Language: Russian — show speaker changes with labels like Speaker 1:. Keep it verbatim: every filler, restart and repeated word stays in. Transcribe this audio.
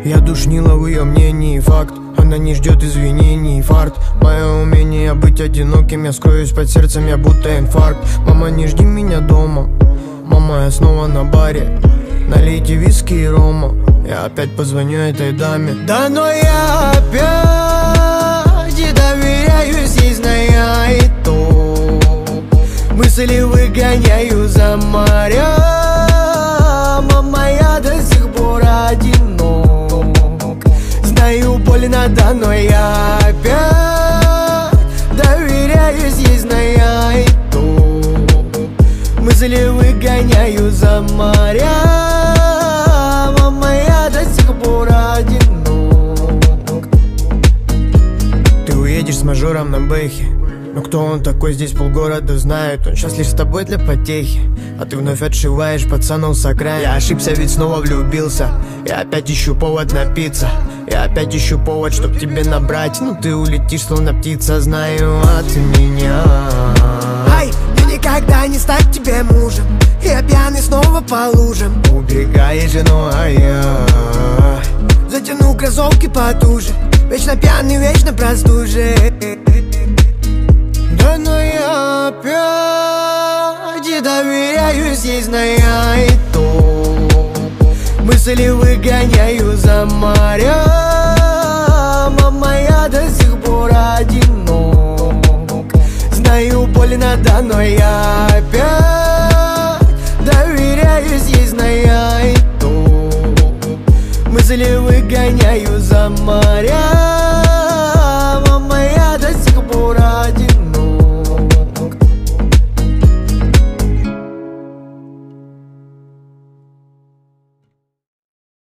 Speaker 1: Я душнила в ее мнении, факт. Она не ждет извинений, фарт. Мое умение быть одиноким, я скроюсь под сердцем, я будто инфаркт. Мама, не жди меня дома. Мама, я снова на баре. Налейте виски и рома. Я опять позвоню этой даме. Да, но я опять и доверяюсь, ей зная и то. Мысли выгоняю за моря. Мама, я до сих пор одинок. Знаю, больно, да, но я опять доверяюсь, ей зная и то. Мысли выгоняю за моря. Мама, я до сих пор одинок. Ты уедешь с мажором на бэхе, но кто он такой, здесь полгорода знают. Он счастлив с тобой для потехи, а ты вновь отшиваешь пацанов с окраин. Я ошибся, ведь снова влюбился. Я опять ищу повод напиться. Я опять ищу повод, чтоб тебе набрать. Ну ты улетишь, словно птица, знаю от меня.
Speaker 2: Ай, мне никогда не стать тебе мужем. Я пьяный снова по лужам.
Speaker 1: Убегаешь, ну а я
Speaker 2: затяну кроссовки потуже. Вечно пьяный, вечно простужен.
Speaker 1: Да, но я опять и доверяюсь, ей зная и то. Мысли выгоняю за моря. Мама, я до сих пор одинок. Знаю, больно, да, но я опять доверяюсь, ей зная и то. Мысли выгоняю за моря.